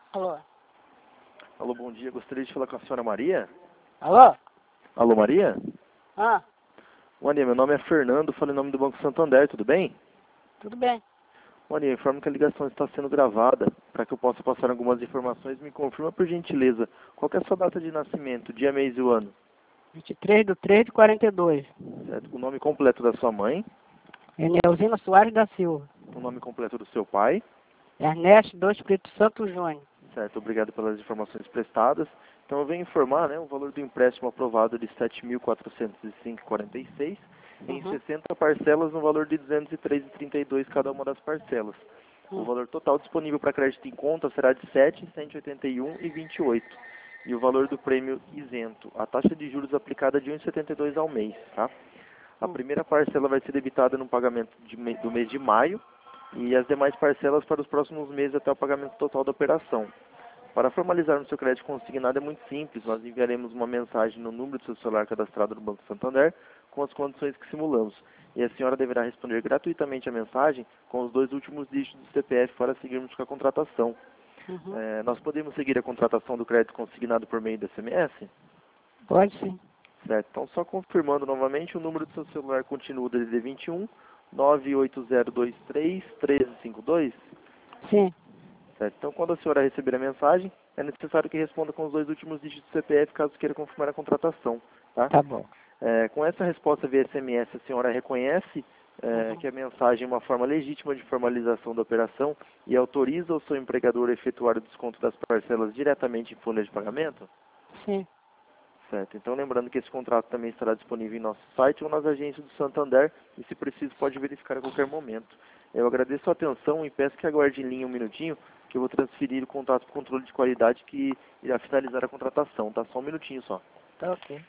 Alô? Alô, bom dia. Gostaria de falar com a senhora Maria? Alô? Alô, Maria? Ah, Maria, meu nome é Fernando, falo em nome do Banco Santander, tudo bem? tudo bem. Maria, informo que a ligação está sendo gravada. Para que eu possa passar algumas informações, me confirma por gentileza. Qual que é a sua data de nascimento, dia, mês e o ano? 23/3/42. Certo? O nome completo da sua mãe, Enelzina Soares da Silva. o nome completo do seu pai. Ernesto do Espírito Santo Júnior. Certo, obrigado pelas informações prestadas. Então eu venho informar, o valor do empréstimo aprovado de R$ 7.405,46 em 60 parcelas no valor de R$ 203,32 cada uma das parcelas. O valor total disponível para crédito em conta será de R$ 7.181,28 e o valor do prêmio isento. A taxa de juros aplicada é de R$ 1,72 ao mês, tá? A primeira parcela vai ser debitada no pagamento do mês de maio e as demais parcelas para os próximos meses até o pagamento total da operação. Para formalizar o seu crédito consignado é muito simples, nós enviaremos uma mensagem no número do seu celular cadastrado no Banco Santander com as condições que simulamos. E a senhora deverá responder gratuitamente a mensagem com os 2 últimos dígitos do CPF para seguirmos com a contratação. Nós podemos seguir a contratação do crédito consignado por meio do SMS? Pode sim. Certo, então só confirmando novamente, o número do seu celular continua o DDD 21 98023 1352? Sim. Certo. Então, quando a senhora receber a mensagem, é necessário que responda com os 2 últimos dígitos do CPF, caso queira confirmar a contratação. Tá? Tá bom. Com essa resposta via SMS, a senhora reconhece que a mensagem é uma forma legítima de formalização da operação e autoriza o seu empregador a efetuar o desconto das parcelas diretamente em folha de pagamento? Sim. Certo. Então, lembrando que esse contrato também estará disponível em nosso site ou nas agências do Santander e, se preciso, pode verificar a qualquer momento. Eu agradeço a atenção e peço que aguarde em linha um minutinho, que eu vou transferir o contato para o controle de qualidade que irá finalizar a contratação, tá? Só um minutinho só. Tá ok.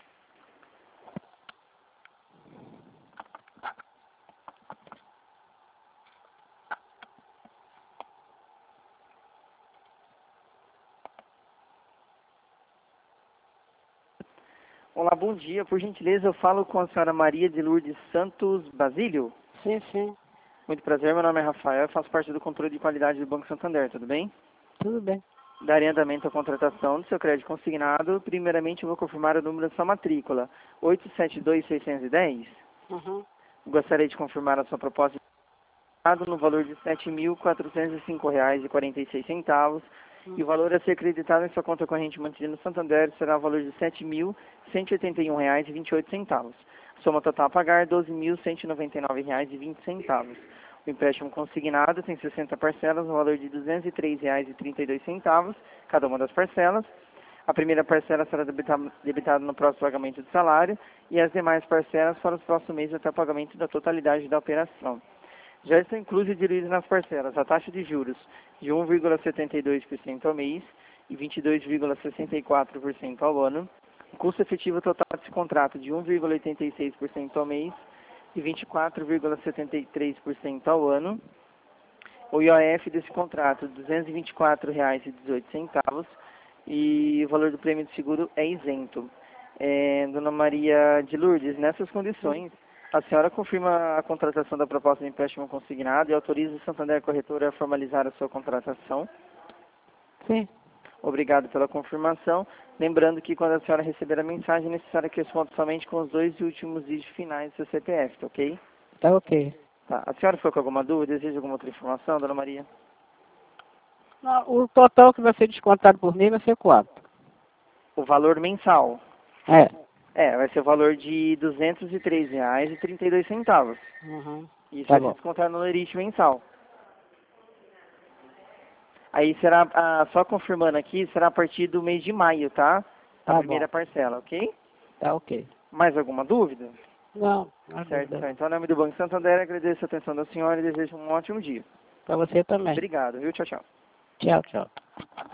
Olá, bom dia. Por gentileza, eu falo com a senhora Maria de Lourdes Santos Basílio. Sim, sim. Muito prazer, meu nome é Rafael, eu faço parte do controle de qualidade do Banco Santander, tudo bem? Tudo bem. Darei andamento à contratação do seu crédito consignado. Primeiramente, eu vou confirmar o número da sua matrícula, 872-610. Gostaria de confirmar a sua proposta no valor de R$ 7.405,46 e o valor a ser acreditado em sua conta corrente mantida no Santander será o valor de R$ 7.181,28. Soma total a pagar R$ 12.199,20. O empréstimo consignado tem 60 parcelas no valor de R$ 203,32 cada uma das parcelas. A primeira parcela será debitada no próximo pagamento do salário e as demais parcelas para os próximos meses até o pagamento da totalidade da operação. Já estão inclusos e diluídos nas parcelas a taxa de juros de 1,72% ao mês e 22,64% ao ano, o custo efetivo total desse contrato de 1,86% ao mês e 24,73% ao ano, o IOF desse contrato R$ 224,18 e o valor do prêmio de seguro é isento. Dona Maria de Lourdes, nessas condições, a senhora confirma a contratação da proposta de empréstimo consignado e autoriza o Santander Corretora a formalizar a sua contratação? Sim. Obrigado pela confirmação. Lembrando que quando a senhora receber a mensagem, é necessário que responda somente com os 2 últimos dígitos finais do seu CPF, tá ok? Tá ok. Tá. A senhora ficou com alguma dúvida? Deseja alguma outra informação, dona Maria? Não, o total que vai ser descontado por mês vai ser quanto? O valor mensal? É. Vai ser o valor de R$ 203,32. Isso Tá vai bom. ser descontado no lerite mensal. Aí será, só confirmando aqui, será a partir do mês de maio, tá? A Tá primeira bom. parcela, ok? Tá ok. Mais alguma dúvida? Não, não Certo, dúvida. então, em nome do Banco Santander, agradeço a atenção da senhora e desejo um ótimo dia. Pra você também. Obrigado, viu? Tchau, tchau. Tchau, tchau.